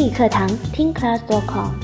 语课堂听 class.com。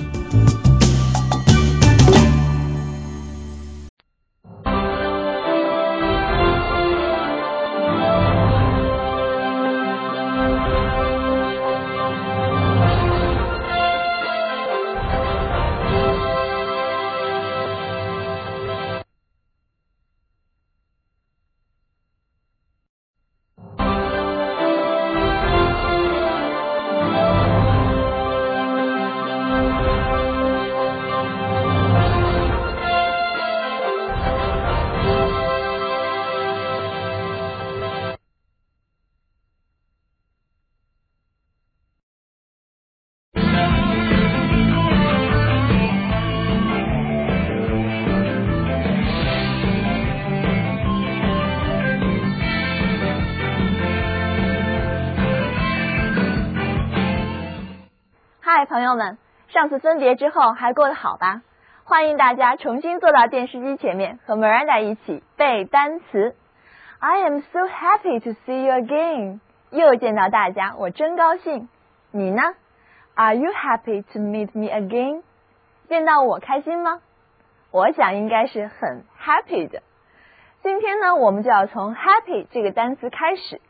嗨，朋友们，上次分别之后还过得好吧？欢迎大家重新坐到电视机前面，和 Miranda 一起背单词。I am so happy to see you again。又见到大家，我真高兴。你呢？ Are you happy to meet me again？ 见到我开心吗？我想应该是很 happy 的。今天呢，我们就要从 happy 这个单词开始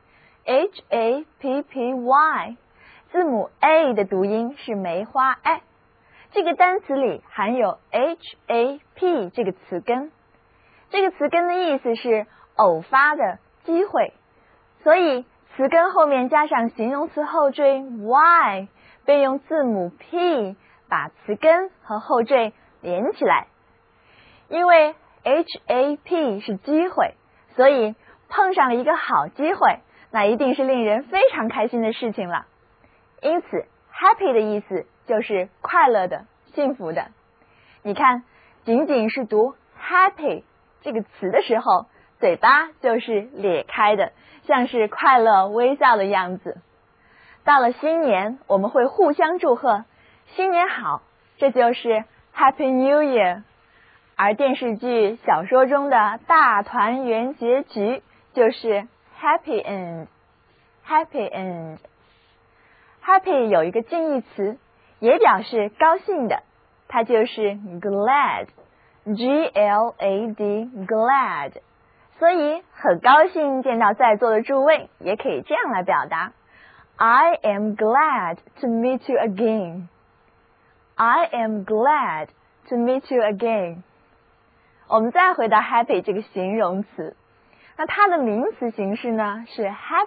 ，H-A-P-P-Y。字母 A 的读音是梅花 A， 这个单词里含有 HAP 这个词根，这个词根的意思是偶发的机会，所以词根后面加上形容词后缀 Y， 并用字母 P 把词根和后缀连起来。因为 HAP 是机会，所以碰上了一个好机会，那一定是令人非常开心的事情了。因此 happy 的意思就是快乐的、幸福的。你看，仅仅是读 happy 这个词的时候，嘴巴就是咧开的，像是快乐微笑的样子。到了新年，我们会互相祝贺新年好，这就是 Happy New Year。 而电视剧、小说中的大团圆结局就是 Happy End。Happy End。Happy 有一个近义词，也表示高兴的，它就是 glad， G-L-A-D glad。 所以很高兴见到在座的诸位，也可以这样来表达 I am glad to meet you again。 I am glad to meet you again。 我们再回到 happy 这个形容词，那它的名词形式呢是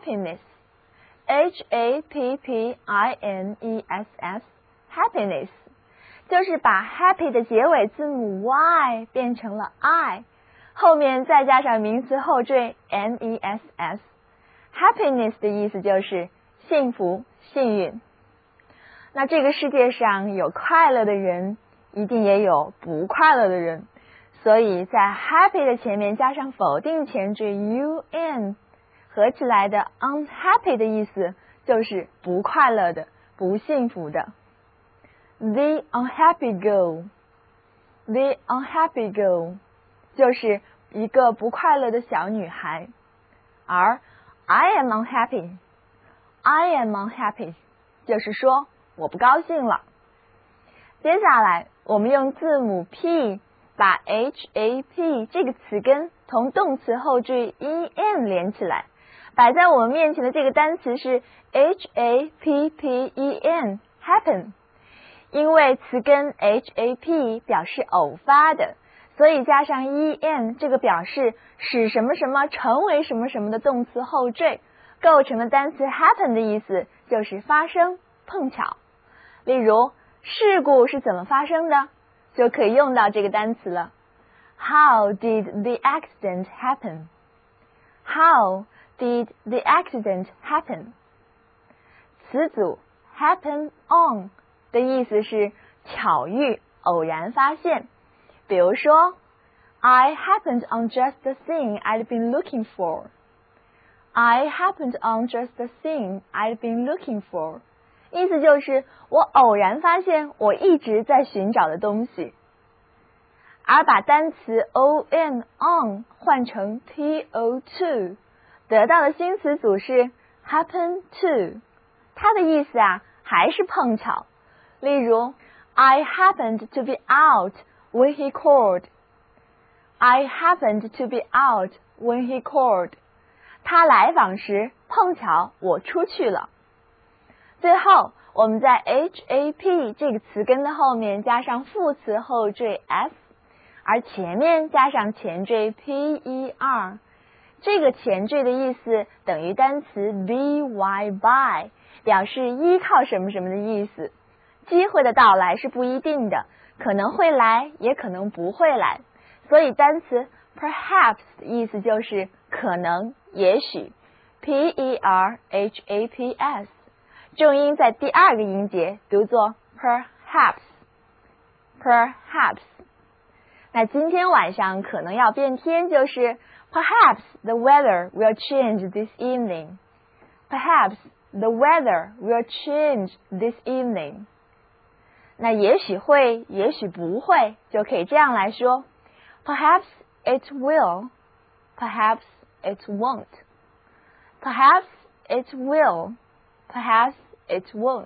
happiness，H-A-P-P-I-N-E-S-S， happiness， 就是把 happy 的结尾字母 Y 变成了 I， 后面再加上名词后缀 N-E-S-S。 happiness 的意思就是幸福、幸运。那这个世界上有快乐的人，一定也有不快乐的人，所以在 happy 的前面加上否定前缀 un，合起来的 unhappy 的意思就是不快乐的、不幸福的。 The unhappy girl， The unhappy girl 就是一个不快乐的小女孩。而 I am unhappy， I am unhappy 就是说我不高兴了。接下来我们用字母 P 把 HAP 这个词根同动词后缀 EN 连起来，摆在我们面前的这个单词是 HAPPEN happen。 因为词根 HAP 表示偶发的，所以加上 EN 这个表示使什么什么成为什么什么的动词后缀，构成的单词 happen 的意思就是发生、碰巧。例如事故是怎么发生的，就可以用到这个单词了。 How did the accident happen？ How did the accident happen？ 词组 happen on 的意思是巧遇、偶然发现。比如说 I happened on just the thing I'd been looking for。 I happened on just the thing I'd been looking for， 意思就是我偶然发现我一直在寻找的东西。而把单词 on 换成 to， 得到的新词组是 happen to， 它的意思还是碰巧、 例如 I happened to be out when he called. I happened to be out when he called. 他来访时碰巧我出去了。最后我们在 HAP 这个词根的后面加上副词后缀 s， 而前面加上前缀 per。 这个前缀的意思等于单词 by， 表示依靠什么什么的意思。机会的到来是不一定的，可能会来也可能不会来，所以单词 perhaps 的意思就是可能也许 perhaps， 重音在第二个音节读作 perhaps。 那今天晚上可能要变天，就是 perhaps the weather will change this evening. Perhaps the weather will change this evening. 那也许会也许不会就可以这样来说 Perhaps it will, perhaps it won't. Perhaps it will, perhaps it won't.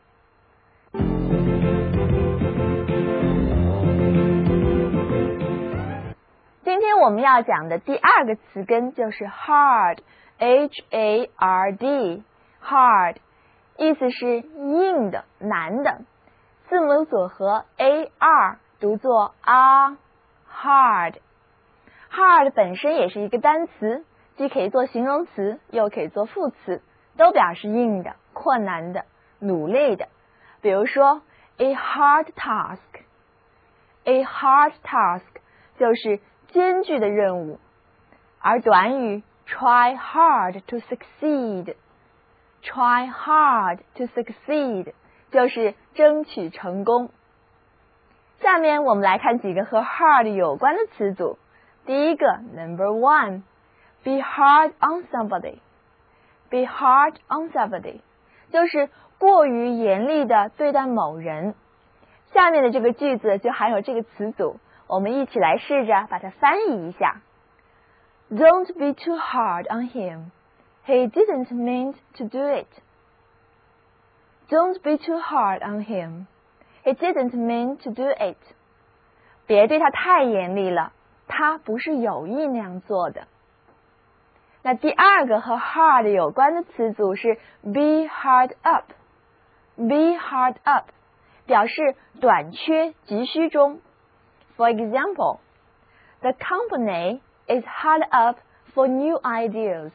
今天我们要讲的第二个词根就是 hard, H-A-R-D, hard, 意思是硬的、难的。字母组合 A-R 读作 hard。 hard 本身也是一个单词，既可以做形容词，又可以做副词，都表示硬的、困难的、努力的。比如说 a hard task， a hard task 就是艰巨的任务。而短语 try hard to succeed， try hard to succeed 就是争取成功。下面我们来看几个和 hard 有关的词组。第一个 number one， be hard on somebody， be hard on somebody 就是过于严厉的对待某人。下面的这个句子就含有这个词组，我们一起来试着把它翻译一下。 Don't be too hard on him. He didn't mean to do it. Don't be too hard on him. He didn't mean to do it. 别对他太严厉了，他不是有意那样做的。那第二个和 hard 有关的词组是 be hard up. Be hard up 表示短缺、急需中。For example, the company is hard up for new ideas.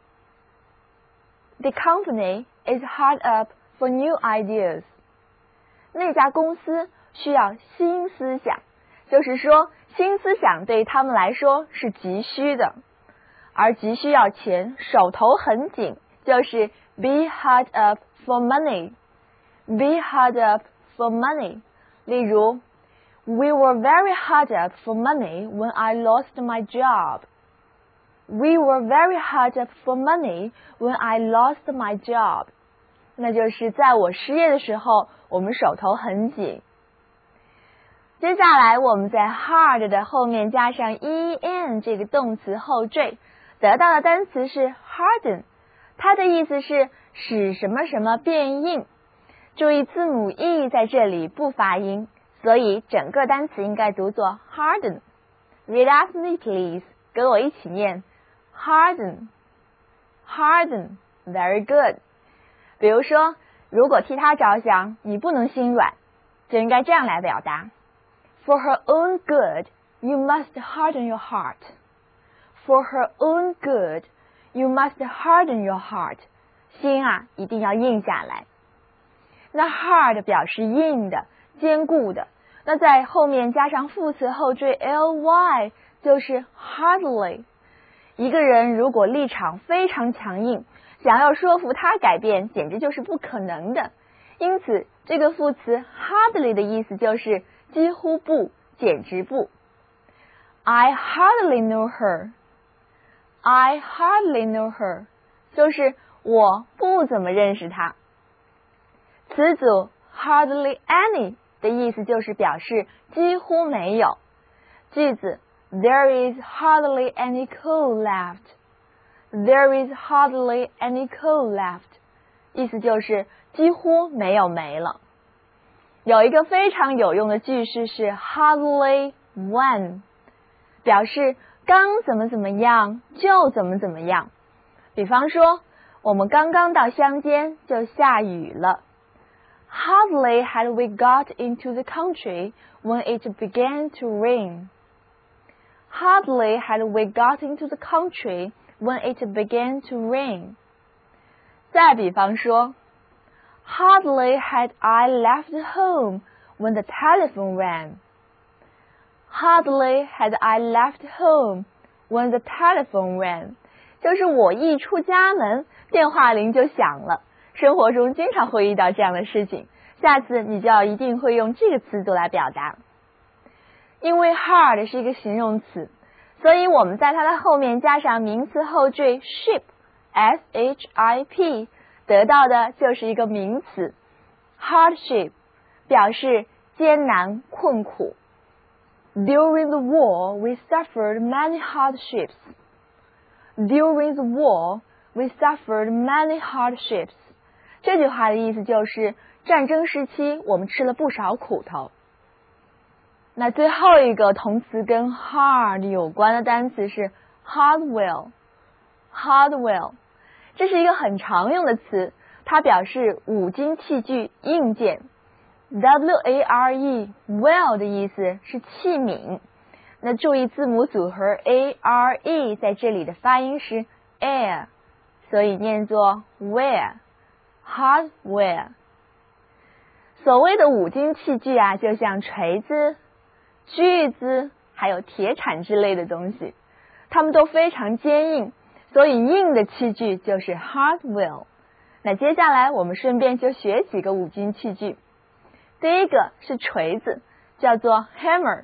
The company is hard up for new ideas. 那家公司需要新思想，就是说新思想对他们来说是急需的。而急需要钱，手头很紧，就是 be hard up for money. Be hard up for money. 例如We were very hard up for money when I lost my job. We were very hard up for money when I lost my job. 那就是在我失业的时候，我们手头很紧。接下来我们在 hard 的后面加上 en 这个动词后缀，得到的单词是 harden， 它的意思是使什么什么变硬。注意字母 e 在这里不发音，所以整个单词应该读作 harden。 Read after me please， 跟我一起念 harden harden。 Very good。 比如说如果替他着想，你不能心软，就应该这样来表达 For her own good, you must harden your heart. For her own good, you must harden your heart. 心啊，一定要硬下来。那 hard 表示硬的、坚固的，那在后面加上副词后缀 ly 就是 hardly。 一个人如果立场非常强硬，想要说服他改变简直就是不可能的，因此这个副词 hardly 的意思就是几乎不，简直不。 I hardly know her. I hardly know her 就是我不怎么认识她。词组 hardly any 的意思就是表示几乎没有。句子 There is hardly any coal left. There is hardly any coal left 意思就是几乎没有煤了。 有一个非常有用的句式是 hardly when， 表示刚怎么怎么样就怎么怎么样。比方说，我们刚刚到乡间就下雨了。Hardly had we got into the country when it began to rain. Hardly had we got into the country when it began to rain. 再比方说，Hardly had I left home when the telephone rang. Hardly had I left home when the telephone rang. 就是我一出家门，电话铃就响了。生活中经常会遇到这样的事情，下次你就要一定会用这个词组来表达。因为 hard 是一个形容词，所以我们在它的后面加上名词后缀 ship S-H-I-P， 得到的就是一个名词 hardship， 表示艰难困苦。During the war, we suffered many hardships. During the war, we suffered many hardships. 这句话的意思就是战争时期我们吃了不少苦头。那最后一个同词跟 hard 有关的单词是 hardware。 hardware 这是一个很常用的词，它表示五金器具硬件。W-A-R-E well 的意思是器皿，那注意字母组合 A-R-E 在这里的发音是 air， 所以念作 ware hardware。 所谓的五金器具啊，就像锤子、锯子还有铁铲之类的东西，它们都非常坚硬，所以硬的器具就是 hardware。 那接下来我们顺便就学几个五金器具。第一个是锤子，叫做 hammer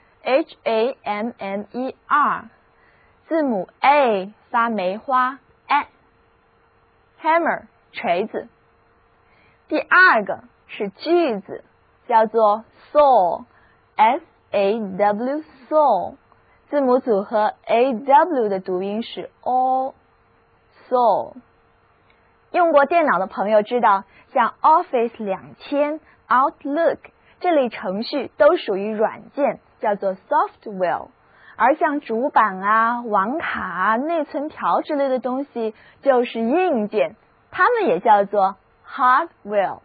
H-A-M-M-E-R， 字母 A 发梅花 A， hammer 锤子。第二个是锯子，叫做 saw S-A-W saw， 字母组合 A-W 的读音是 O saw。 用过电脑的朋友知道，像 Office 2000、Outlook 这类程序都属于软件，叫做 software， 而像主板啊、网卡啊、内存条之类的东西就是硬件，它们也叫做 hardware。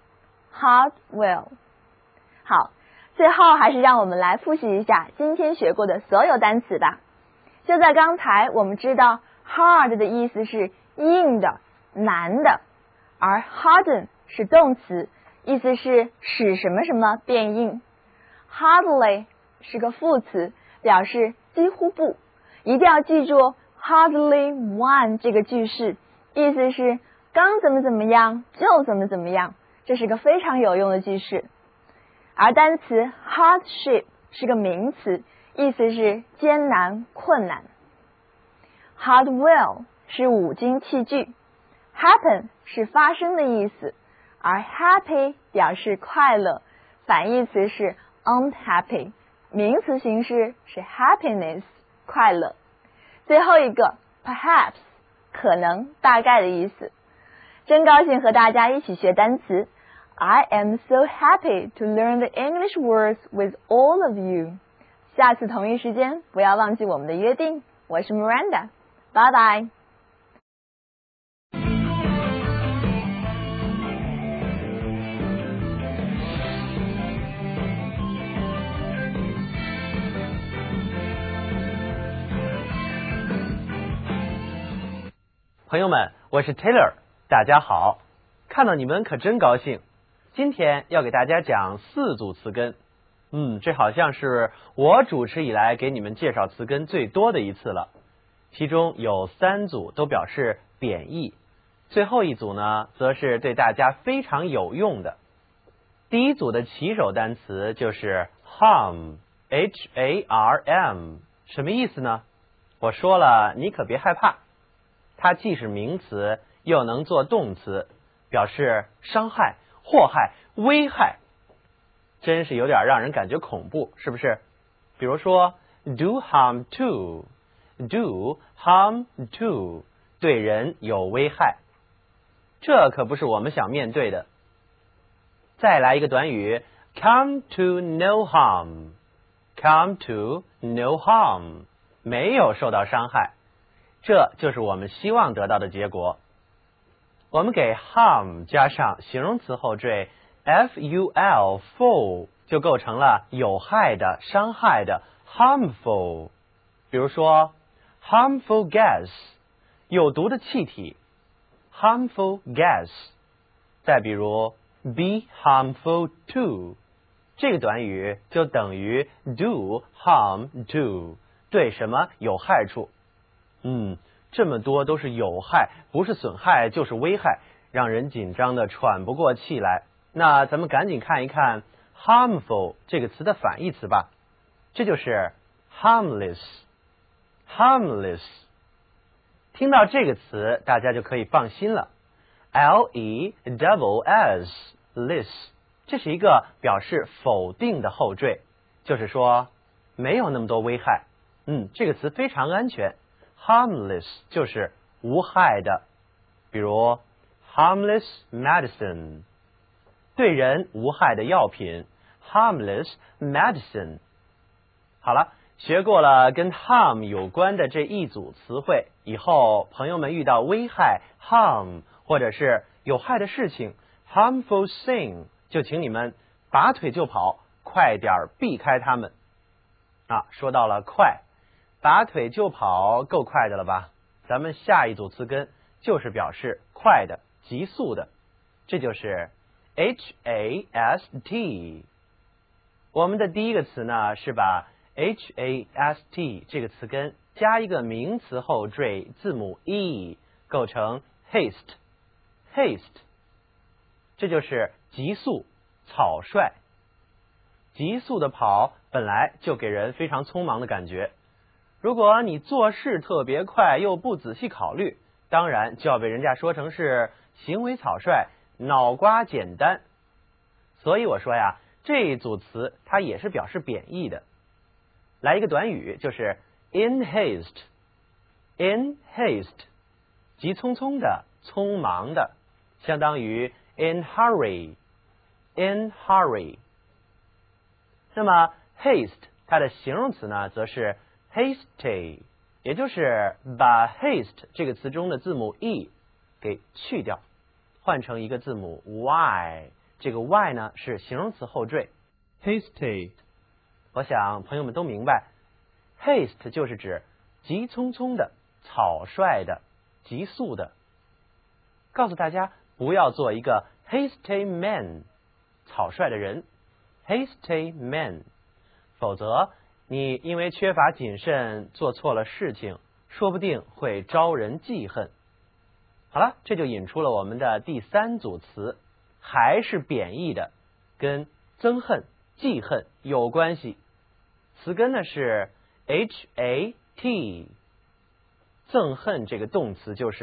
好，最后还是让我们来复习一下今天学过的所有单词吧。就在刚才我们知道 hard 的意思是硬的、难的，而 harden 是动词，意思是使什么什么变硬。 hardly 是个副词，表示几乎不。一定要记住 hardly when 这个句式，意思是刚怎么怎么样就怎么怎么样，这是个非常有用的句式。而单词 hardship 是个名词，意思是艰难困难。 hardware 是五金器具， happen 是发生的意思，而 happy 表示快乐，反义词是 unhappy， 名词形式是 happiness 快乐。最后一个 perhaps 可能大概的意思。真高兴和大家一起学单词。I am so happy to learn the English words with all of you。 下次同一时间不要忘记我们的约定。我是 Miranda， 拜拜。 朋友们，我是 Taylor， 大家好，看到你们可真高兴。今天要给大家讲4组词根，这好像是我主持以来给你们介绍词根最多的一次了。其中有3组都表示贬义，最后一组呢，则是对大家非常有用的。第一组的起手单词就是 harm H-A-R-M， 什么意思呢？我说了，你可别害怕。它既是名词，又能做动词，表示伤害、祸害、危害，真是有点让人感觉恐怖，是不是？比如说 do harm to， do harm to， 对人有危害，这可不是我们想面对的。 再来一个短语 come to no harm， come to no harm， 没有受到伤害，这就是我们希望得到的结果。我们给 harm 加上形容词后缀 ful full， 就构成了有害的、伤害的 harmful。比如说 harmful gas， 有毒的气体 harmful gas。再比如 be harmful to， 这个短语就等于 do harm to， 对什么有害处。这么多都是有害，不是损害就是危害，让人紧张的喘不过气来。那咱们赶紧看一看 harmful 这个词的反义词吧，这就是 harmless。 harmless 听到这个词大家就可以放心了， less less 这是一个表示否定的后缀，就是说没有那么多危害。这个词非常安全， harmless 就是无害的。比如 harmless medicine， 对人无害的药品 harmless medicine。 好了，学过了跟 harm 有关的这一组词汇以后，朋友们遇到危害 harm 或者是有害的事情 harmful thing， 就请你们拔腿就跑，快点避开它们。说到了快，拔腿就跑够快的了吧？咱们下一组词根就是表示快的、急速的，这就是 hast。 我们的第一个词呢是把 hast 这个词根加一个名词后缀字母 e， 构成 haste。 这就是急速、草率。急速的跑本来就给人非常匆忙的感觉，如果你做事特别快又不仔细考虑，当然就要被人家说成是行为草率、脑瓜简单。所以我说呀，这一组词它也是表示贬义的。来一个短语，就是 in haste。 in haste 急匆匆的、匆忙的，相当于 in hurry。 in hurry。 那么 haste 它的形容词呢则是 hasty， 也就是把 haste 这个词中的字母 e 给去掉，换成一个字母 y， 这个 y 呢是形容词后缀 hasty。 我想朋友们都明白， haste 就是指急匆匆的、草率的、急速的。告诉大家不要做一个 hasty man， 草率的人 hasty man， 否则你因为缺乏谨慎做错了事情，说不定会招人记恨。好了，这就引出了我们的第三组词，还是贬义的，跟憎恨、记恨有关系。词根呢是 hat， 憎恨这个动词就是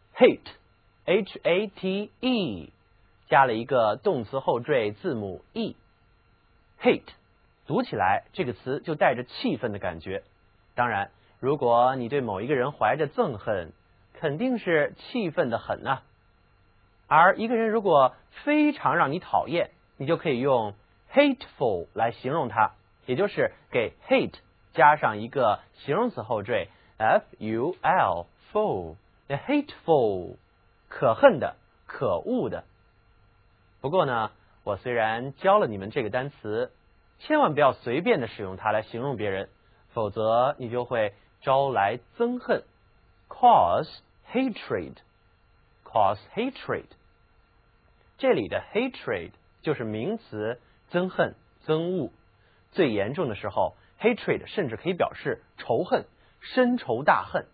hate， 加了一个动词后缀字母 e。 hate 读起来这个词就带着气愤的感觉，当然如果你对某一个人怀着憎恨，肯定是气愤的很啊。而一个人如果非常让你讨厌，你就可以用 hateful 来形容他，也就是给 hate 加上一个形容词后缀 ful full， hateful 可恨的、可恶的。不过呢，我虽然教了你们这个单词，千万不要随便的使用它来形容别人，否则你就会招来憎恨 cause hatred。 这里的 hatred 就是名词憎恨、憎恶，最严重的时候 hatred 甚至可以表示仇恨、深仇大恨。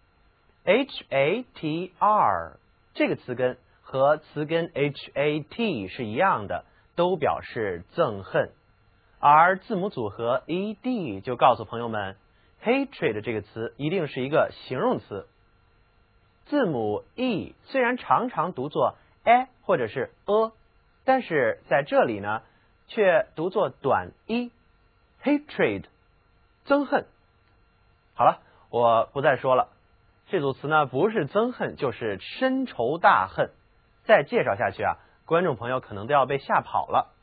hatr 这个词根和词根 hat 是一样的，都表示憎恨，而字母组合 ed 就告诉朋友们 hatred 这个词一定是一个形容词。字母 e 虽然常常读作 a 或者是 但是在这里呢却读作短 e， hatred 憎恨。好了，我不再说了，这组词呢不是憎恨就是深仇大恨。再介绍下去啊， 观众朋友可能都要被吓跑了。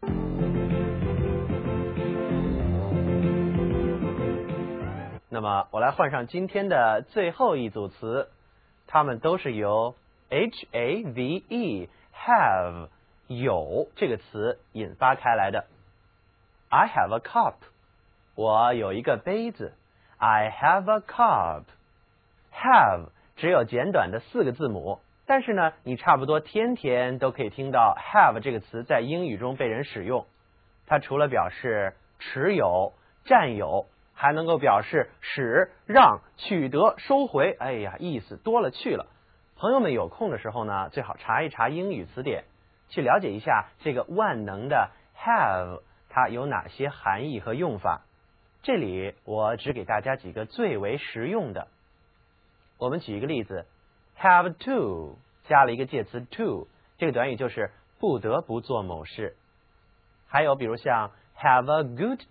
那么我来换上今天的最后一组词，它们都是由 have have 有这个词引发开来的。I have a cup， 我有一个杯子。I have a cup。 have 只有简短的4个字母，但是呢，你差不多天天都可以听到 have 这个词在英语中被人使用。它除了表示持有、占有，还能够表示使、让、取得、收回，哎呀，意思多了去了。朋友们有空的时候呢，最好查一查英语词典，去了解一下这个万能的 have 它有哪些含义和用法。这里我只给大家几个最为实用的。我们举一个例子， have to 加了一个介词 to， 这个短语就是不得不做某事。还有比如像 have a good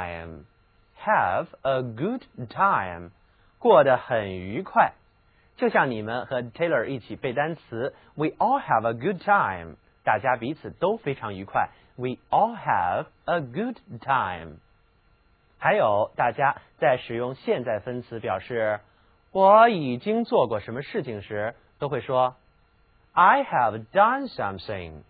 time，Have a good time， 过得很愉快。就像你们和 Taylor 一起背单词 We all have a good time， 大家彼此都非常愉快。 We all have a good time。 还有大家在使用现在分词表示我已经做过什么事情时，都会说 I have done something，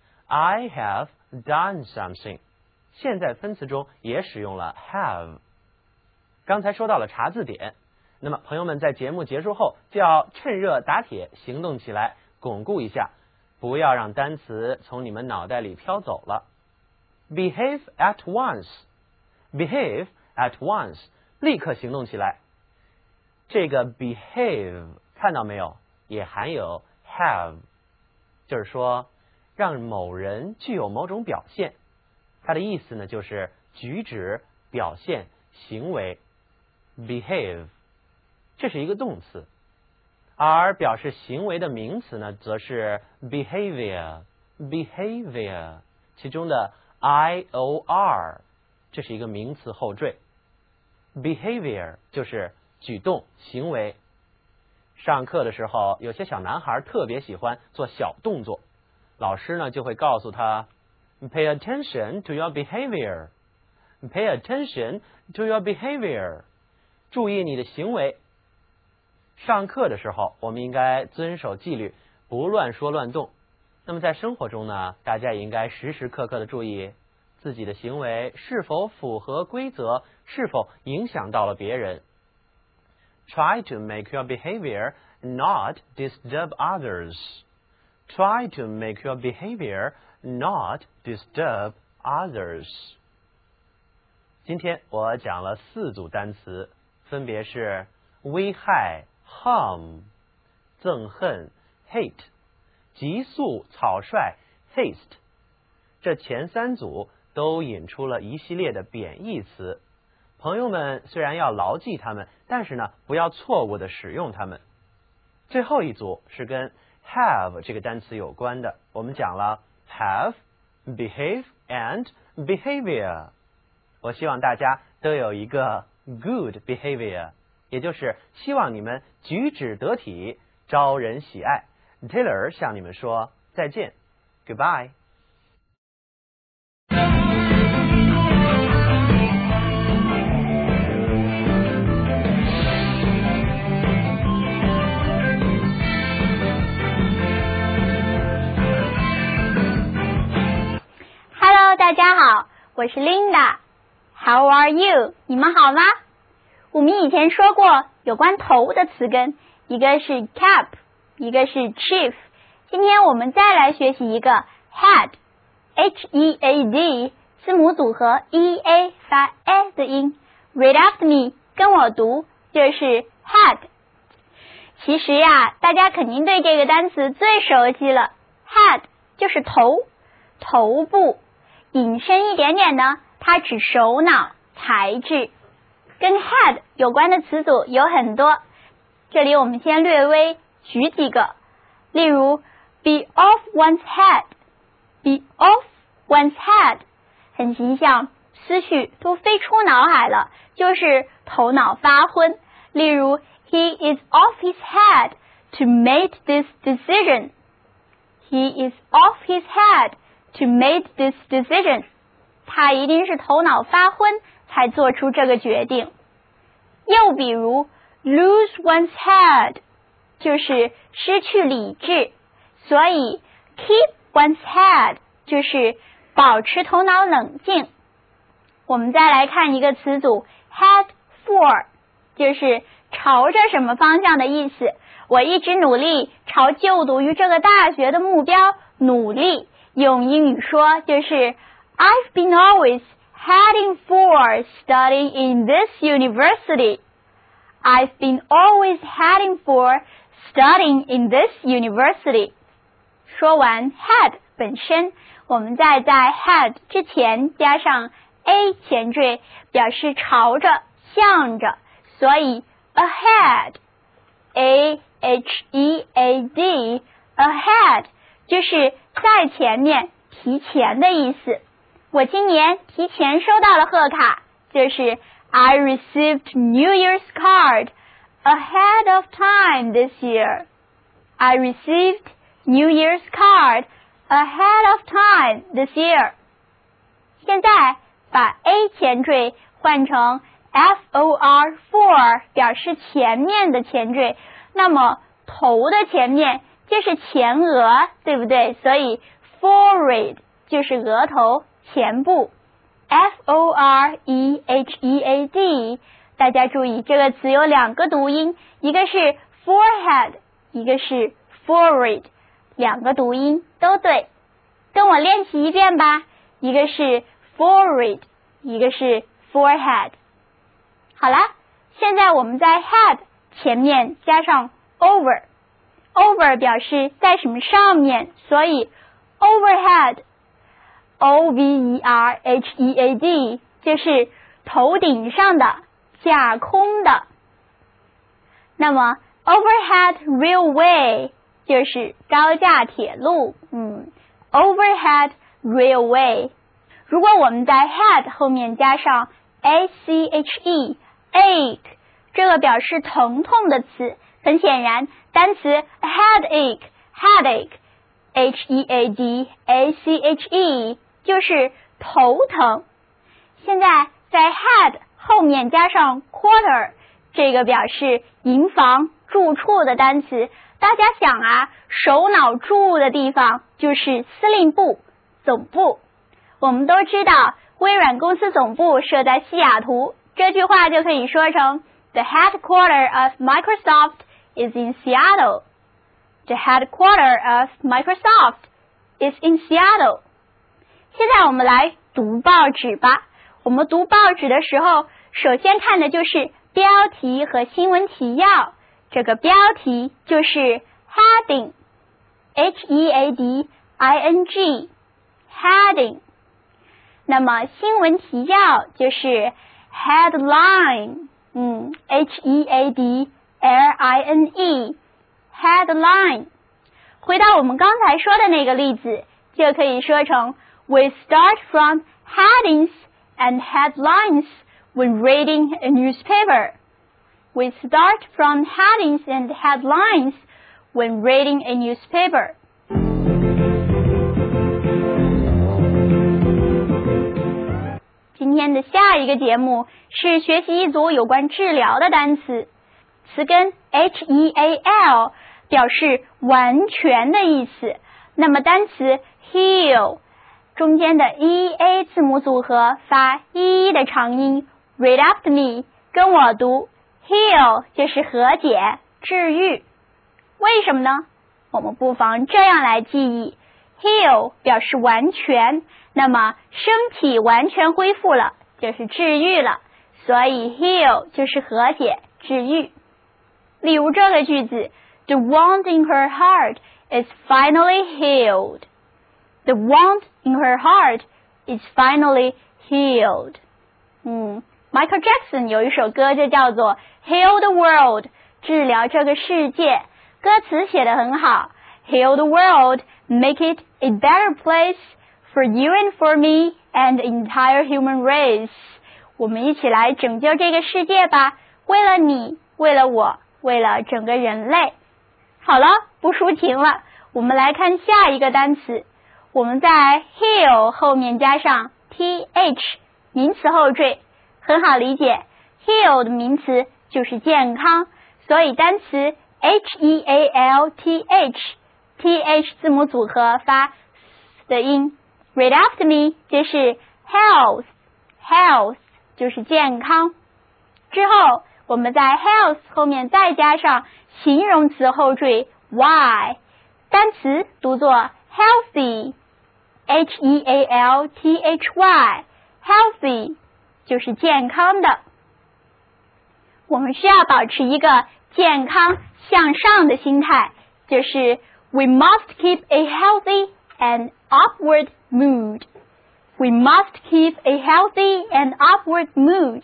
I have done something。现在分词中也使用了 have。 刚才说到了查字典，那么朋友们在节目结束后就要趁热打铁，行动起来，巩固一下，不要让单词从你们脑袋里飘走了。 Behave at once， Behave at once， 立刻行动起来。这个 behave 看到没有，也含有 have， 就是说让某人具有某种表现。它的意思呢，就是举止、表现、行为。behave 这是一个动词，而表示行为的名词呢，则是 behavior， 其中的 ior 这是一个名词后缀。behavior 就是举动、行为。上课的时候，有些小男孩特别喜欢做小动作，老师呢就会告诉他Pay attention to your behavior. Pay attention to your behavior. 注意你的行为。上课的时候，我们应该遵守纪律，不乱说乱动。那么在生活中呢，大家也应该时时刻刻的注意自己的行为是否符合规则，是否影响到了别人。Try to make your behavior not disturb others. Try to make your behavior not disturb others。 今天我讲了4组单词，分别是危害 harm， 憎恨 hate， 急速草率 haste。 这前3组都引出了一系列的贬义词，朋友们虽然要牢记它们，但是呢，不要错误的使用它们。最后一组是跟 have 这个单词有关的，我们讲了 have behave and behavior。 我希望大家都有一个 good behavior， 也就是希望你们举止得体，招人喜爱。 Taylor 向你们说再见 Goodbye。 大家好，我是 Linda。How are you？ 你们好吗？我们以前说过有关头的词根，一个是 cap， 一个是 chief。今天我们再来学习一个 head，H-E-A-D， 字母组合 E-A 发 A 的音。Read after me， 跟我读，就是 head。其实呀，大家肯定对这个单词最熟悉了。head 就是头，头部。引申一点点呢，它指首脑、才智。跟 head 有关的词组有很多，这里我们先略微举几个，例如 be off one's head，be off one's head， 很形象，思绪都飞出脑海了，就是头脑发昏。例如 he is off his head to make this decision。 He is off his head to make this decision. 他一定是头脑发昏才做出这个决定。又比如 lose one's head 就是失去理智，所以 keep one's head 就是保持头脑冷静。我们再来看一个词组 head for 就是朝着什么方向的意思。我一直努力朝就读于这个大学的目标努力，用英语说就是 I've been always heading for studying in this university. I've been always heading for studying in this university. 说完 head 本身，我们再在 head 之前加上 a 前缀，表示朝着向着，所以 ahead A-H-E-A-D ahead 就是在前面提前的意思。我今年提前收到了贺卡，就是 I received New Year's card ahead of time this year. I received New Year's card ahead of time this year. 现在把 A 前缀换成 F-O-R for 表示前面的前缀，那么头的前面就是前额，对不对？所以 forehead 就是额头前部 F-O-R-E-H-E-A-D 大家注意这个词有两个读音，一个是 forehead 一个是 forehead 两个读音都对，跟我练习一遍吧，一个是 forehead 一个是 forehead。 好了，现在我们在 head 前面加上 over表示在什么上面，所以 overhead O-V-E-R-H-E-A-D 就是头顶上的架空的。那么 overhead railway 就是高架铁路overhead railway。 如果我们在 head 后面加上 A-C-H-E ache 这个表示疼痛的词，很显然单词 headache H-E-A-D-A-C-H-E 就是头疼。现在在 head 后面加上 quarter 这个表示营房住处的单词，大家想啊，首脑住的地方就是司令部总部。我们都知道微软公司总部设在西雅图，这句话就可以说成 The headquarter of Microsoft is in Seattle. The headquarter of Microsoft is in Seattle. 现在我们来读报纸吧。我们读报纸的时候，首先看的就是标题和新闻提要。这个标题就是 heading H-E-A-D-I-N-G heading。 那么新闻提要就是 headline H-E-A-D-L-I-N-E headline。 回到我们刚才说的那个例子，就可以说成 We start from headings and headlines when reading a newspaper. We start from headings and headlines when reading a newspaper. 今天的下一个节目是学习一组有关治疗的单词，词根 H-E-A-L 表示完全的意思。那么单词 heal 中间的 E-A 字母组合发 E 的长音 Read after me 跟我读 heal 就是和解治愈。为什么呢？我们不妨这样来记忆， heal 表示完全，那么身体完全恢复了就是治愈了，所以 heal 就是和解治愈。例如这个句子 The wound in her heart is finally healed. The wound in her heart is finally healed. Michael Jackson 有一首歌就叫做 Heal the World 治疗这个世界，歌词写得很好， Heal the world, make it a better place for you and for me and the entire human race. 我们一起来拯救这个世界吧，为了你，为了我，为了整个人类。好了，不抒情了， 我们来看下一个单词，我们在 heal 后面加上 th 名词后缀，很好理解 heal 的名词就是健康，所以单词 health 字母组合发 s 的音。 Read after me 就是health 就是健康，之后我们在 health 后面再加上形容词后缀 y， 单词读作 healthy healthy 就是健康的。我们需要保持一个健康向上的心态，就是 We must keep a healthy and upward mood. We must keep a healthy and upward mood.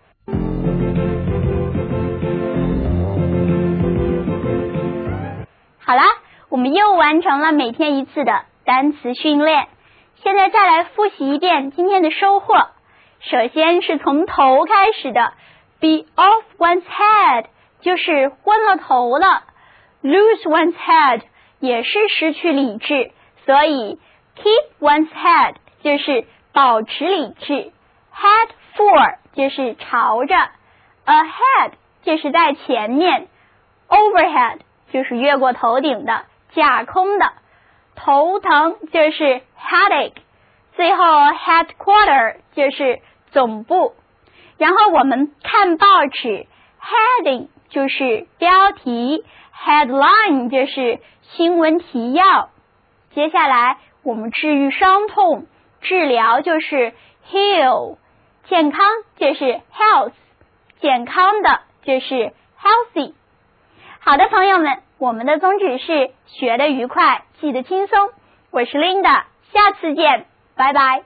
好啦，我们又完成了每天一次的单词训练。现在再来复习一遍今天的收获。首先是从头开始的 Be off one's head 就是昏了头了， Lose one's head 也是失去理智，所以 Keep one's head 就是保持理智， Head for 就是朝着， Ahead 就是在前面， Overhead 就是越过头顶的架空的，头疼就是 headache， 最后 headquarter 就是总部。然后我们看报纸 heading 就是标题， headline 就是新闻提要。接下来我们治愈伤痛，治疗就是 heal， 健康就是 health， 健康的就是 healthy。 好的朋友们，我们的宗旨是学得愉快，记得轻松。我是 Linda， 下次见，拜拜。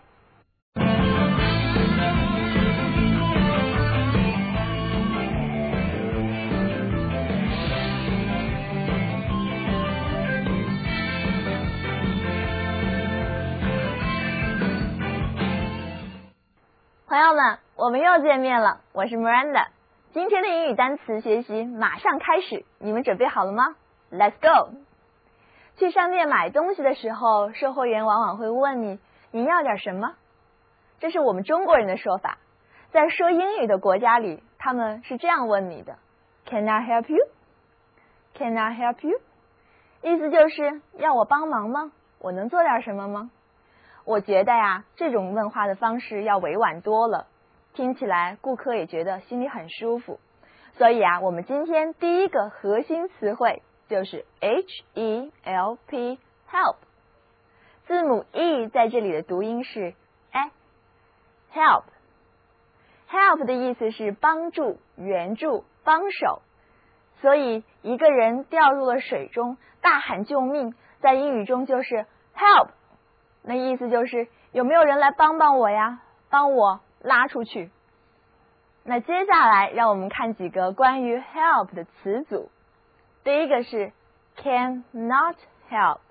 朋友们，我们又见面了，我是 Miranda。今天的英语单词学习马上开始，你们准备好了吗？ Let's go！ 去商店买东西的时候，售货员往往会问你，您要点什么？这是我们中国人的说法，在说英语的国家里，他们是这样问你的 Can I help you? Can I help you? 意思就是要我帮忙吗？我能做点什么吗？我觉得呀，这种问话的方式要委婉多了，听起来顾客也觉得心里很舒服。所以啊，我们今天第一个核心词汇就是 HELP help， 字母 E 在这里的读音是 help。 help 的意思是帮助、援助、帮手，所以一个人掉入了水中，大喊救命，在英语中就是 help，那意思就是有没有人来帮帮我呀，帮我拉出去。那接下来让我们看几个关于 help 的词组。第一个是 cannot help，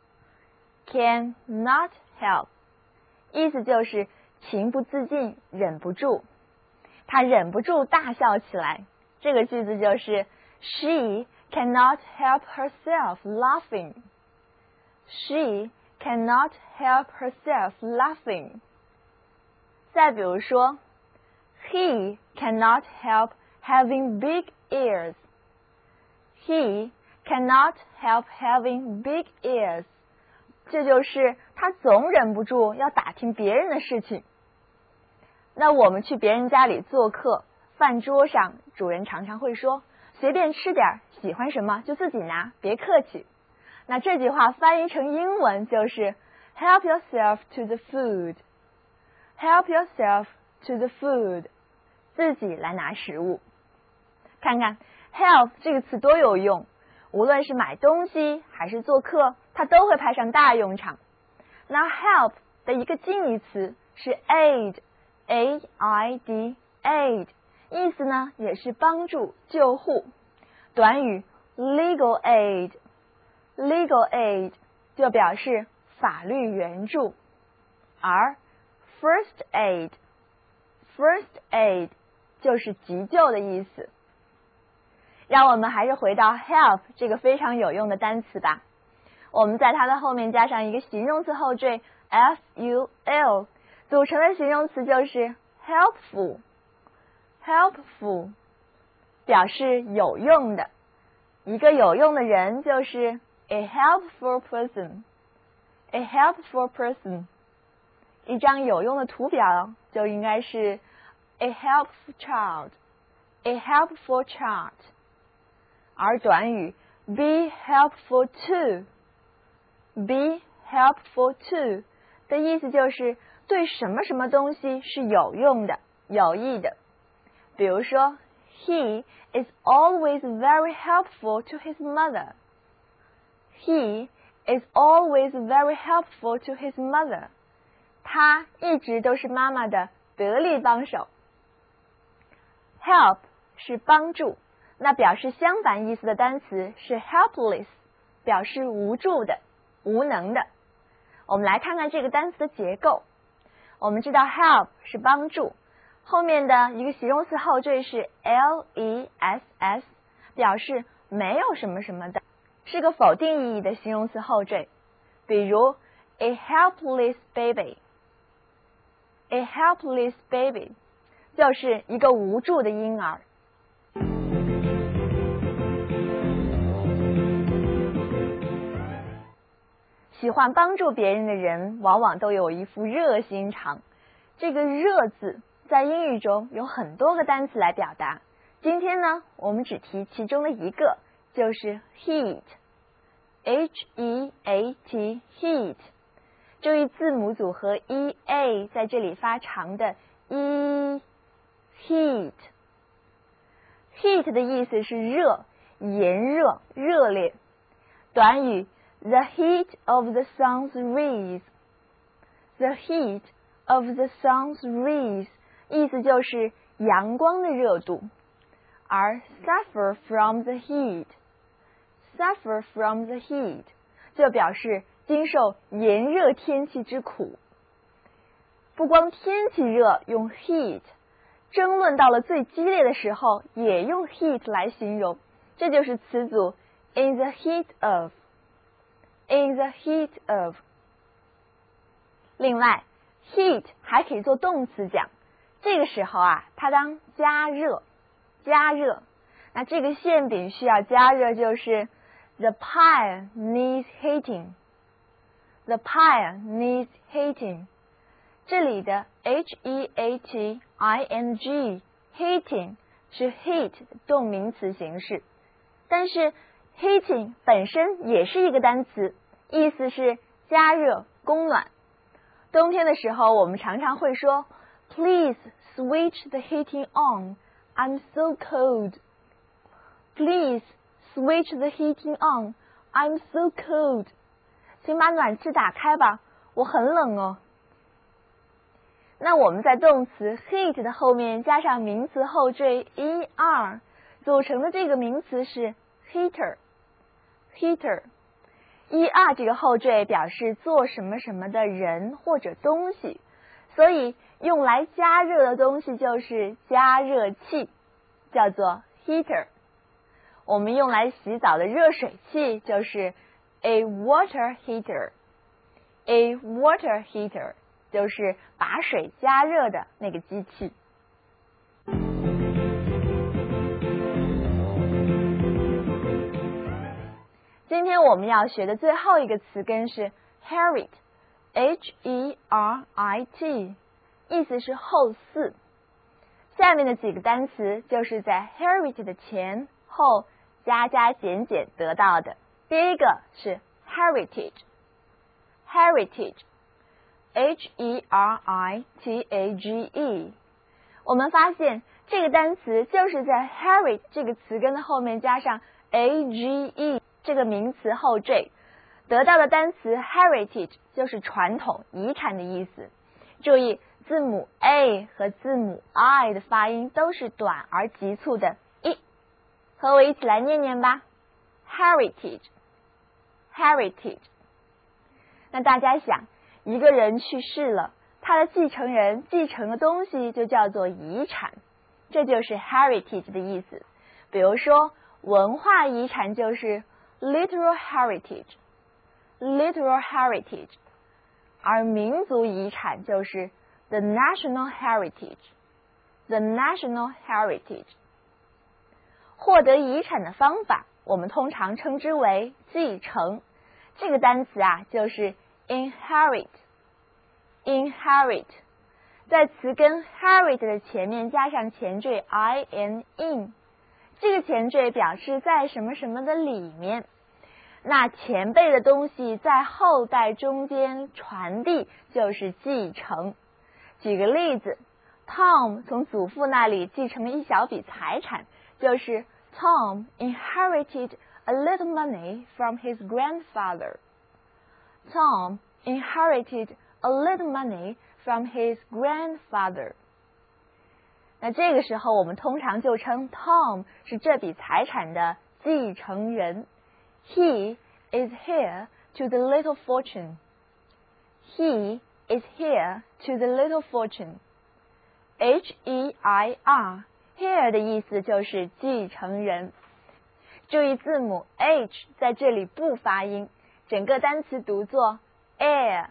cannot help 意思就是情不自禁，忍不住，他忍不住大笑起来。这个句子就是 She cannot help herself laughing， She cannot help herself laughing。 再比如说 He cannot help having big ears， He cannot help having big ears， 这就是他总忍不住要打听别人的事情。那我们去别人家里做客，饭桌上主人常常会说随便吃点，喜欢什么就自己拿，别客气。那这句话翻译成英文就是 Help yourself to the food， Help yourself to the food， 自己来拿食物。看看 help 这个词多有用，无论是买东西还是做客，它都会派上大用场。那 help 的一个近义词是 aid， A-I-D， aid， 意思呢也是帮助、救护。短语 legal aid，Legal aid 就表示法律援助，而 first aid 就是急救的意思。让我们还是回到 help 这个非常有用的单词吧。 我们在它的后面加上一个形容词后缀 ful， 组成的形容词就是 helpful， 表示有用的。一个有用的人就是 a helpful person， 一张有用的图表就应该是 a helpful child， 而短语 be helpful to 的意思就是对什么什么东西是有用的、有益的。比如说 He is always very helpful to his mother. He is always very helpful to his mother. 他一直都是妈妈的得力帮手。Help 是帮助，那表示相反意思的单词是 helpless， 表示无助的、无能的。我们来看看这个单词的结构。我们知道 help 是帮助，后面的一个形容词后缀是 less， 表示没有什么什么的，是个否定意义的形容词后缀。比如 a helpless baby， 就是一个无助的婴儿。喜欢帮助别人的人往往都有一副热心肠。这个热字在英语中有很多个单词来表达，今天呢我们只提其中的一个，就是 heat， heat。 注意字母组合 ea 在这里发长的 heat 的意思是热、炎热、热烈。短语 the heat of the sun's rays， 意思就是阳光的热度。而 suffer from the heat 就表示经受炎热天气之苦。不光天气热用 heat， 争论到了最激烈的时候也用 heat 来形容，这就是词组 in the heat of。 另外 heat 还可以做动词讲，这个时候它当加热。那这个馅饼需要加热，就是 the pie needs heating。 这里的 heating heating 是 heat 的动名词形式，但是 heating 本身也是一个单词，意思是加热、供暖。冬天的时候我们常常会说 Please switch the heating on, I'm so cold. Please switch the heating on, I'm so cold. 请把暖气打开吧，我很冷哦。那我们在动词 heat 的后面加上名词后缀 er， 组成的这个名词是 heater。 er 这个后缀表示做什么什么的人或者东西，所以用来加热的东西就是加热器，叫做 heater。 我们用来洗澡的热水器就是 a water heater， 就是把水加热的那个机器。今天我们要学的最后一个词根是 herit， herit， 意思是后嗣。下面的几个单词就是在 herit 的前后加加减减得到的。第一个是 heritage， heritage。 我们发现这个单词就是在 herit 这个词根的后面加上 age 这个名词后缀，得到的单词 heritage 就是传统、遗产的意思。注意字母 a 和字母 i 的发音都是短而急促的 i， 和我一起来念念吧， heritage。 那大家想，一个人去世了，他的继承人继承的东西就叫做遗产，这就是 heritage 的意思。比如说文化遗产就是 literal heritage， literal heritage， 而民族遗产就是 the national heritage。the national heritage。获得遗产的方法，我们通常称之为继承。这个单词啊，就是 inherit。inherit， 在词根 herit 的前面加上前缀 in， 这个前缀表示在什么什么的里面。那前辈的东西在后代中间传递，就是继承。举个例子， Tom 从祖父那里继承了一小笔财产，就是 Tom inherited a little money from his grandfather. Tom inherited a little money from his grandfather. 那这个时候我们通常就称 Tom 是这笔财产的继承人。He is heir to the little fortune. He is heir to the little fortune. H-E-I-R heir 的意思就是继承人。注意字母 H 在这里不发音，整个单词读作 heir。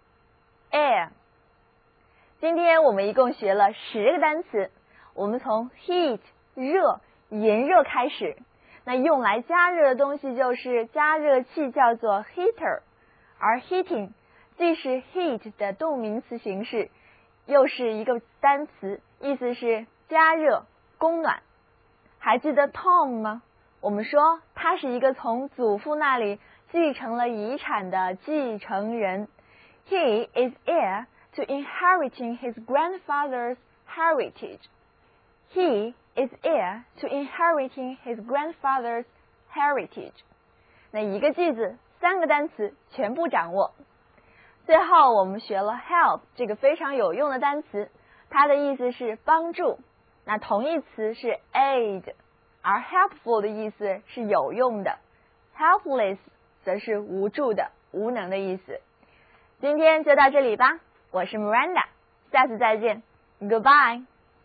今天我们一共学了10个单词，我们从 heat 热炎热开始。那用来加热的东西就是加热器，叫做 heater， 而 heating 既是 heat 的动名词形式，又是一个单词，意思是加热供暖。还记得 Tom 吗？我们说他是一个从祖父那里继承了遗产的继承人。 He is heir to inheriting his grandfather's heritage. He is heir to inheriting his grandfather's heritage. 那一个句子3个单词全部掌握。最后我们学了 help 这个非常有用的单词，它的意思是帮助。那同义词是 aid， 而 helpful 的意思是有用的， helpless 则是无助的无能的意思。今天就到这里吧，我是 Miranda， 下次再见 Goodbye。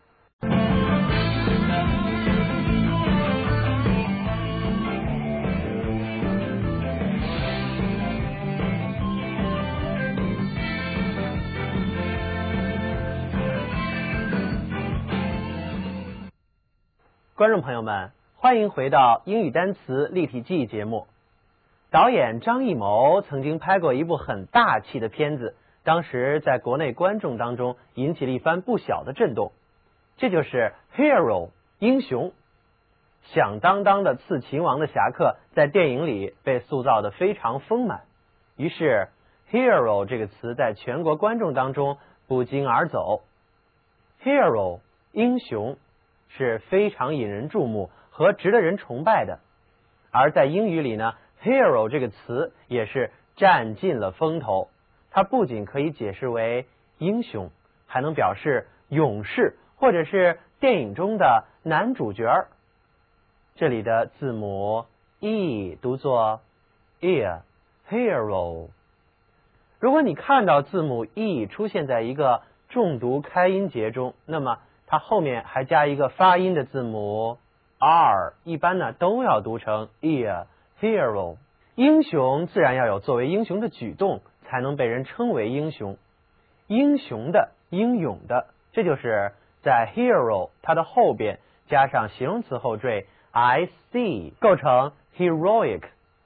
观众朋友们，欢迎回到英语单词立体记忆节目。导演张艺谋曾经拍过一部很大气的片子，当时在国内观众当中引起了一番不小的震动，这就是 Hero 英雄。响当当的刺秦王的侠客在电影里被塑造得非常丰满，于是 Hero 这个词在全国观众当中不胫而走。Hero 英雄是非常引人注目和值得人崇拜的，而在英语里呢 Hero 这个词也是占尽了风头，它不仅可以解释为英雄，还能表示勇士或者是电影中的男主角。这里的字母 E 读作 ear hero。 如果你看到字母 E 出现在一个重读开音节中，那么它后面还加一个发音的字母 R， 一般呢都要读成 ear hero。 英雄自然要有作为英雄的举动，才能被人称为英雄。英雄的英勇的，这就是在 hero 它的后边加上形容词后缀 ic， 构成 heroic。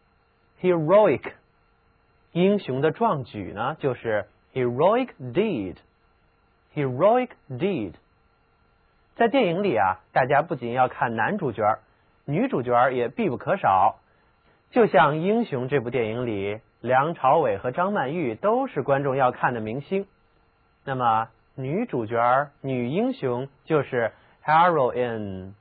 英雄的壮举呢，就是 heroic deed。 在电影里啊，大家不仅要看男主角，女主角也必不可少。就像《英雄》这部电影里，梁朝伟和张曼玉都是观众要看的明星。那么女主角女英雄就是 heroine。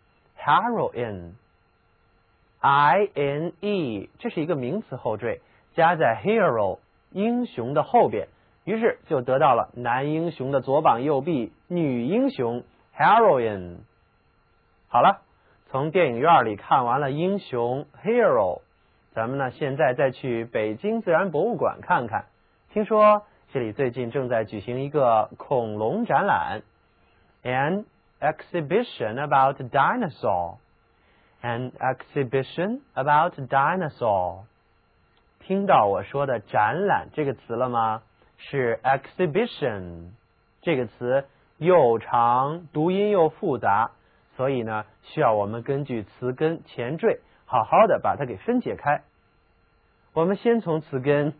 ine 这是一个名词后缀，加在 hero 英雄的后边，于是就得到了男英雄的左膀右臂，女英雄 heroine。 好了，从电影院里看完了英雄 hero， 咱们呢现在再去北京自然博物馆看看，听说这里最近正在举行一个恐龙展览， An exhibition about dinosaur。 An exhibition about dinosaur。 听到我说的展览这个词了吗？是 exhibition 这个词又长，读音又复杂，所以呢，需要我们根据词根前缀好好的把它给分解开。我们先从词根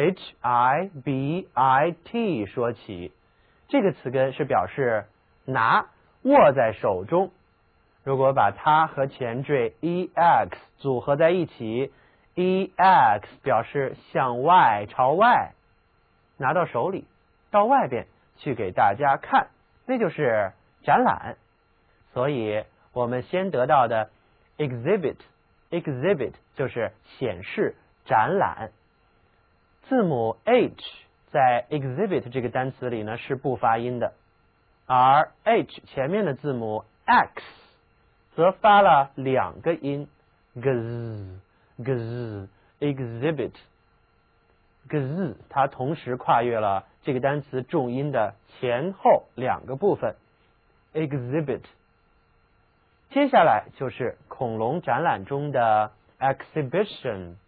HIBIT 说起，这个词根是表示拿，握在手中。如果把它和前缀 EX 组合在一起， EX 表示向外，朝外，拿到手里，到外边去给大家看，那就是展览。所以我们先得到的 exhibit 就是显示，展览。字母 H 在 exhibit 这个单词里呢是不发音的，而 H 前面的字母 X 则发了两个音 gz exhibit gz， 它同时跨越了这个单词重音的前后两个部分 exhibit。 接下来就是恐龙展览中的 exhibition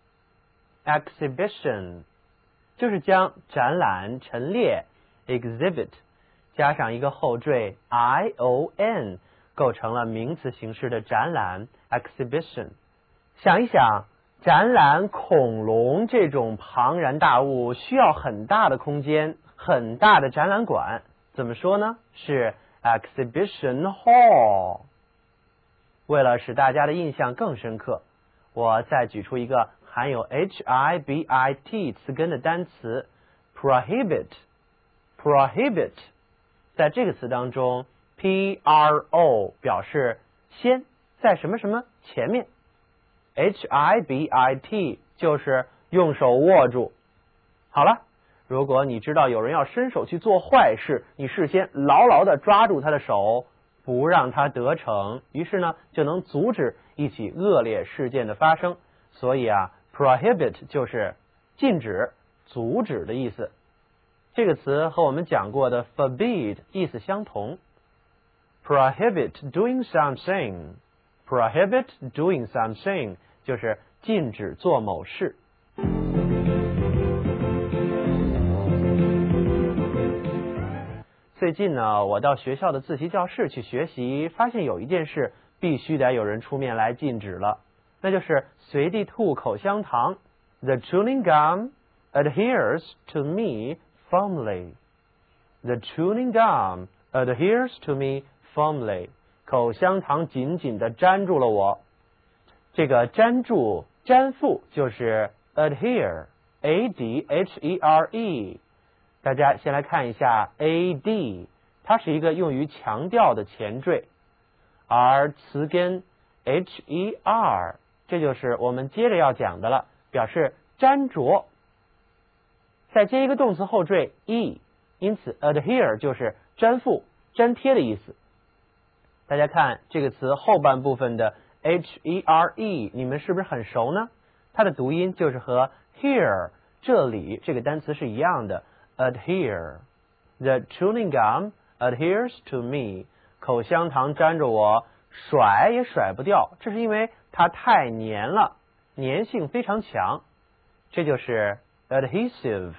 就是将展览陈列 exhibit 加上一个后缀 ion， 构成了名词形式的展览 exhibition。 想一想，展览恐龙这种庞然大物需要很大的空间，很大的展览馆，怎么说呢？是 exhibition hall。 为了使大家的印象更深刻，我再举出一个含有 HIBIT 词根的单词 prohibit。 在这个词当中 PRO 表示先，在什么什么前面， HIBIT 就是用手握住。好了，如果你知道有人要伸手去做坏事，你事先牢牢地抓住他的手，不让他得逞，于是呢就能阻止一起恶劣事件的发生。所以啊 prohibit 就是禁止，阻止的意思。这个词和我们讲过的 forbid 意思相同。 prohibit doing something 就是禁止做某事。最近呢，我到学校的自习教室去学习，发现有一件事必须得有人出面来禁止了，那就是随地吐口香糖。 The chewing gum adheres to me firmly. The chewing gum adheres to me firmly. 口香糖紧紧地粘住了我。这个粘住、粘附就是 adhere ADHERE。 大家先来看一下 AD， 它是一个用于强调的前缀，而词根 HER 这就是我们接着要讲的了，表示粘着。再接一个动词后缀 e， 因此 adhere 就是粘附、粘贴的意思。大家看这个词后半部分的 HERE， 你们是不是很熟呢？它的读音就是和 here 这里这个单词是一样的 adhere。 The chewing gum adheres to me。 口香糖粘着我，甩也甩不掉，这是因为它太粘了，粘性非常强，这就是 adhesive。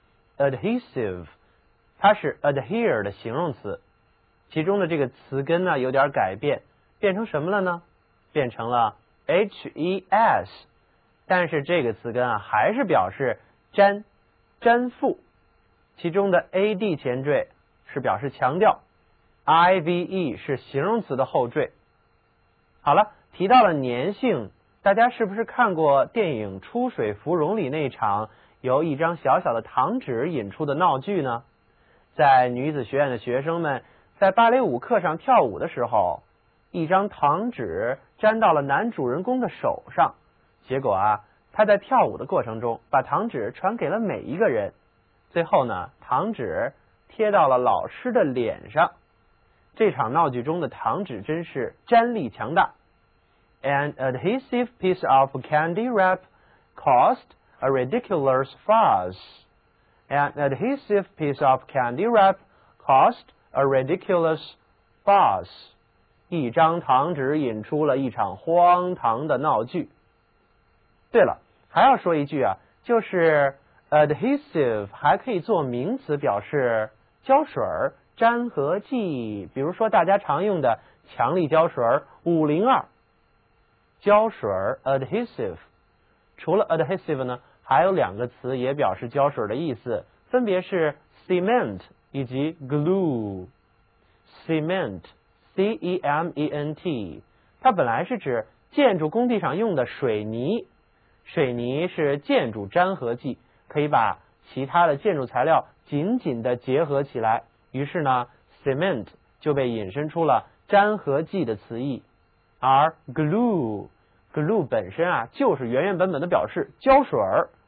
它是 adhere 的形容词，其中的这个词根呢有点改变，变成什么了呢？变成了 HES， 但是这个词根啊还是表示粘、粘附，其中的 AD 前缀是表示强调， IVE 是形容词的后缀。好了，提到了粘性，大家是不是看过电影《出水芙蓉》里那场由一张小小的糖纸引出的闹剧呢？在女子学院的学生们在芭蕾舞课上跳舞的时候，一张糖纸粘到了男主人公的手上，结果啊，他在跳舞的过程中把糖纸传给了每一个人，最后呢，糖纸贴到了老师的脸上。这场闹剧中的糖纸真是粘力强大。An adhesive piece of candy wrap cost a ridiculous fuss. An adhesive piece of candy wrap cost a ridiculous fuss. 一张糖纸引出了一场荒唐的闹剧。对了，还要说一句啊， 就是 adhesive 还可以做名词表示胶水、粘合剂，比如说大家常用的强力胶水502，胶水 adhesive。除了 adhesive 呢，还有2个词也表示胶水的意思，分别是 cement 以及 glue。cement C-E-M-E-N-T 它本来是指建筑工地上用的水泥，水泥是建筑粘合剂，可以把其他的建筑材料紧紧的结合起来，于是呢 cement 就被引申出了粘合剂的词义。而 glue 本身啊就是原本的表示胶水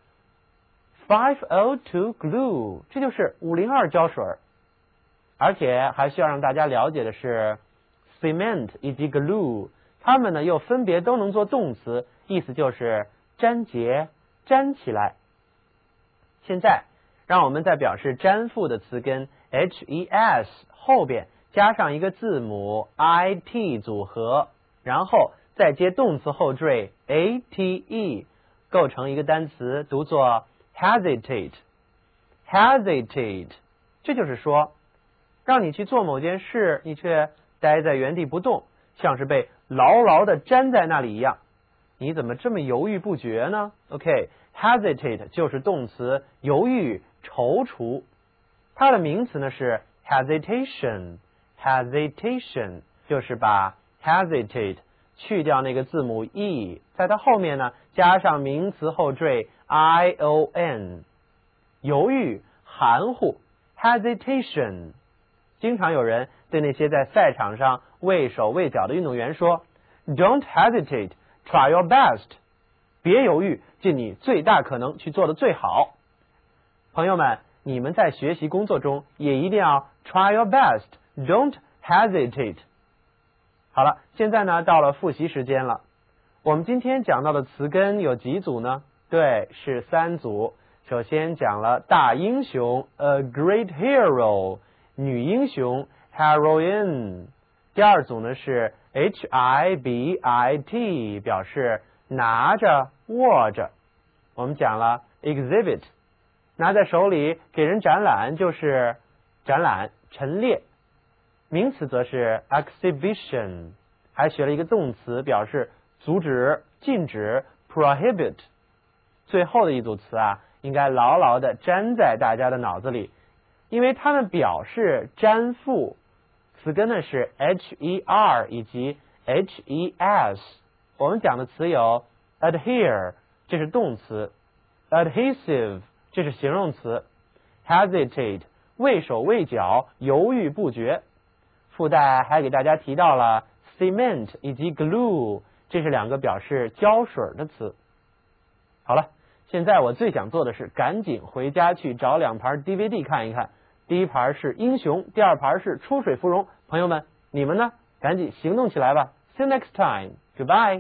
502 glue 这就是502胶水。而且还需要让大家了解的是 cement 以及 glue 它们呢又分别都能做动词，意思就是粘结、粘起来。现在让我们在表示粘附的词根 hes 后边加上一个字母 it 组合，然后再接动词后缀 ate 构成一个单词，读作 hesitate。 这就是说让你去做某件事，你却待在原地不动，像是被牢牢的粘在那里一样，你怎么这么犹豫不决呢？ hesitate 就是动词犹豫、踌躇，它的名词呢是 hesitation 就是把 hesitate 去掉那个字母 e， 在它后面呢加上名词后缀 ion， 犹豫、含糊 hesitation。经常有人对那些在赛场上畏手畏脚的运动员说 Don't hesitate, try your best， 别犹豫，尽你最大可能去做的最好。朋友们，你们在学习工作中也一定要 try your best, don't hesitate。 好了，现在呢到了复习时间了。我们今天讲到的词根有几组呢？对，是3组。首先讲了大英雄 a great hero，女英雄 heroine， 第2组呢是 hibit 表示拿着握着。我们讲了 exhibit 拿在手里给人展览就是展览陈列，名词则是 exhibition， 还学了一个动词表示阻止禁止 prohibit。 最后的一组词啊应该牢牢的粘在大家的脑子里，因为它们表示粘附，词根呢是 her 以及 hes。 我们讲的词有 adhere 这是动词， adhesive 这是形容词， hesitate 畏手畏脚犹豫不决。附带还给大家提到了 cement 以及 glue， 这是2个表示胶水的词。好了，现在我最想做的是赶紧回家去找2盘 DVD 看一看，第1盘是英雄，第2盘是出水芙蓉。朋友们，你们呢？赶紧行动起来吧。 See you next time. Goodbye.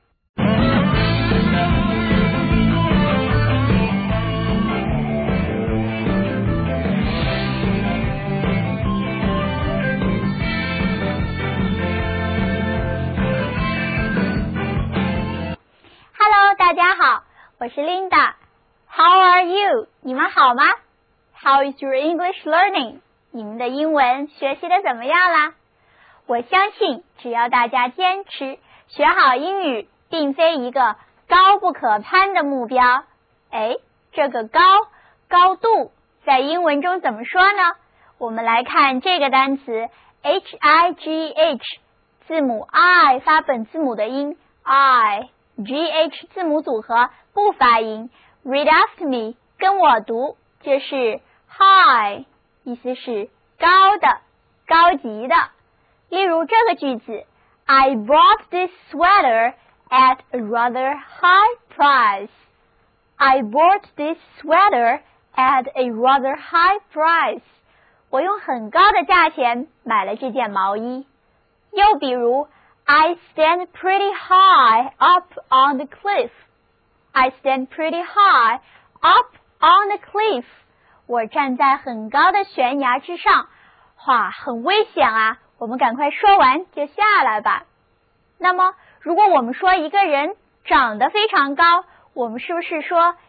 Hello， 大家好，我是 Linda。How are you？ 你们好吗？ How is your English learning？ 你们的英文学习的怎么样啦？我相信只要大家坚持学好英语，并非一个高不可攀的目标。这个高度在英文中怎么说呢？我们来看这个单词 high， 字母 I 发本字母的音 I，gh 字母组合不发音。 Read after me， 跟我读，这是 high， 意思是高的、高级的。例如这个句子 I bought this sweater at a rather high price。 I bought this sweater at a rather high price。 我用很高的价钱买了这件毛衣。又比如I stand pretty high up on the cliff。 I stand pretty high up on the cliff。 我站在很高的悬崖之上。哇，很危险啊，我们赶快说完就下来吧。那么如果我们说一个人长得非常高，我们是不是说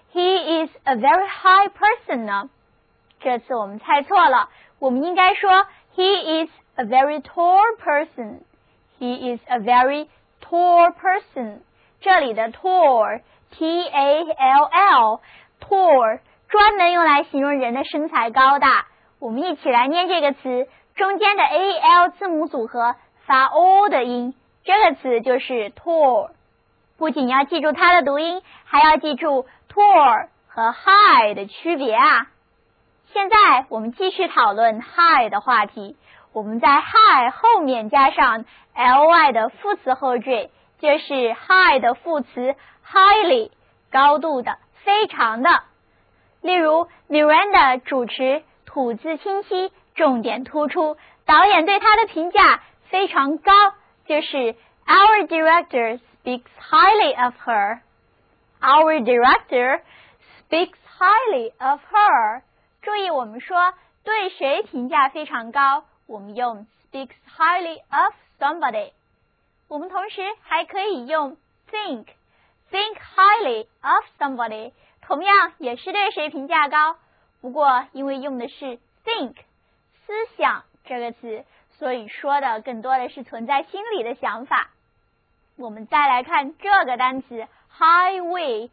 he is a very high person 呢？这次我们猜错了，我们应该说 he is a very tall person. He is a very tall person. 这里的 tall, T-A-L-L, tall 专门用来形容人的身材高大。我们一起来念这个词，中间的 A-L 字母组合发 O 的音，这个词就是 tall。不仅要记住它的读音，还要记住 tall 和 high 的区别啊。现在我们继续讨论 high 的话题，我们在 high 后面加上 ly 的副词后缀，就是 high 的副词 highly 高度的非常的。例如 Miranda 主持吐字清晰，重点突出，导演对她的评价非常高，就是 Our director speaks highly of her. Our director speaks highly of her. 注意我们说对谁评价非常高，我们用 speaks highly of somebody. 我们同时还可以用 think highly of somebody, 同样也是对谁评价高，不过因为用的是 think 思想这个词，所以说的更多的是存在心里的想法。我们再来看这个单词 highway,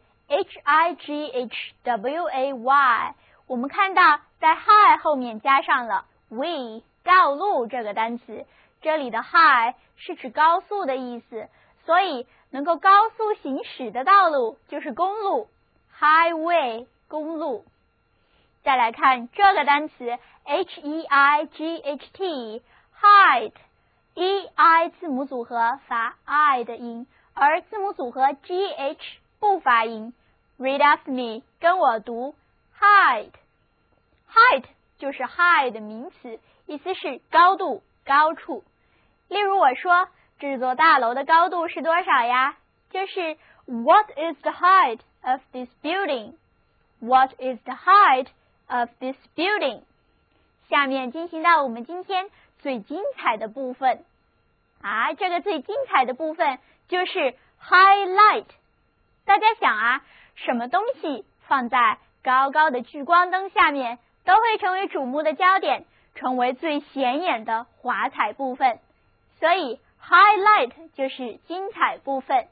H-I-G-H-W-A-Y， 我们看到在 high 后面加上了 way 道路这个单词，这里的 high 是指高速的意思，所以能够高速行驶的道路就是公路， highway 公路。再来看这个单词 H-E-I-G-H-T height, E-I 字母组合发 I 的音，而字母组合 G-H 不发音。 Read after me 跟我读 height. Height 就是 high 的名词，意思是高度高处。例如我说这座大楼的高度是多少呀？就是 What is the height of this building? What is the height of this building? 下面进行到我们今天最精彩的部分啊，这个最精彩的部分就是 highlight。 大家想啊，什么东西放在高高的聚光灯下面都会成为瞩目的焦点，成为最显眼的华彩部分，所以 highlight 就是精彩部分。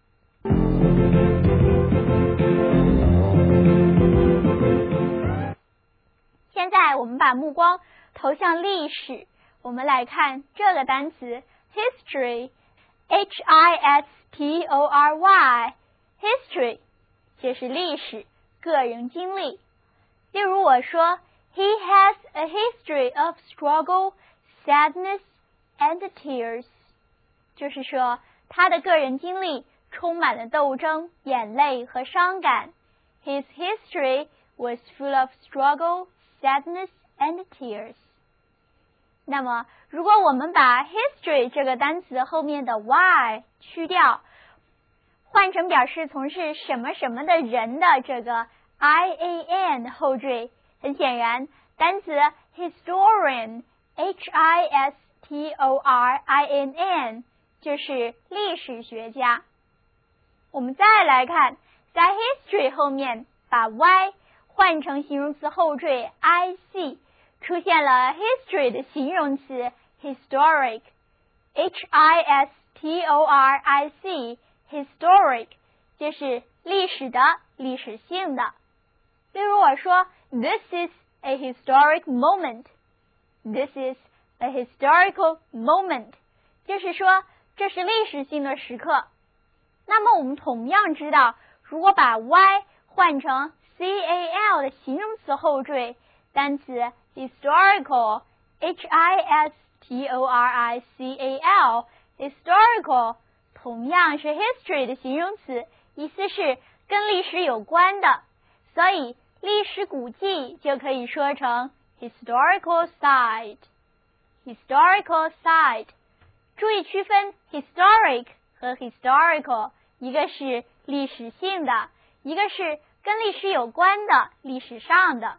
现在我们把目光投向历史，我们来看这个单词 history, H-I-S-T-O-R-Y, history 就是历史，个人经历。例如我说 He has a history of struggle, sadness, and tears， 就是说他的个人经历充满了斗争、眼泪和伤感。 His history was full of struggle, sadness, and tears。 那么如果我们把 history 这个单词后面的 y 去掉，换成表示从事什么什么的人的这个 IAN 后缀，很显然单词 historian, H-I-S-T-O-R-I-N-N 就是历史学家。我们再来看，在 history 后面把 y 换成形容词后缀 IC， 出现了 history 的形容词 historic, H-I-S-T-O-R-I-C, historic 就是历史的、历史性的。例如我说 This is a historic moment. This is a historical moment. 就是说这是历史性的时刻。那么我们同样知道，如果把 y 换成 cal 的形容词后缀，单词 historical, H-I-S-T-O-R-I-C-A-L, historical 同样是 history 的形容词，意思是跟历史有关的，所以历史古迹就可以说成 historical site. Historical site， 注意区分 historic 和 historical， 一个是历史性的，一个是跟历史有关的，历史上的。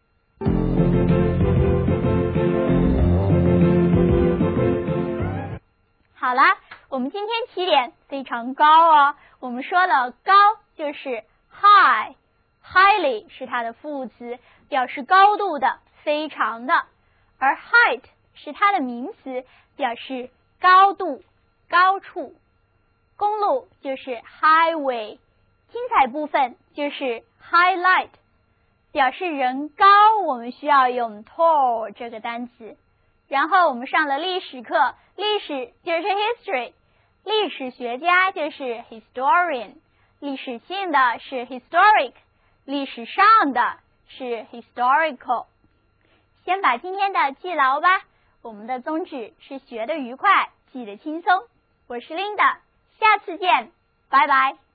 好啦，我们今天起点非常高哦，我们说了高就是 high, highly 是它的副词，表示高度的、非常的，而 height 是它的名词，表示高度、高处。公路就是 highway， 精彩部分就是 highlight， 表示人高，我们需要用 tall 这个单词。然后我们上了历史课，历史就是 history， 历史学家就是 historian， 历史性的是 historic， 历史上的是 historical。先把今天的记牢吧，我们的宗旨是学得愉快，记得轻松。我是 Linda， 下次见，拜拜。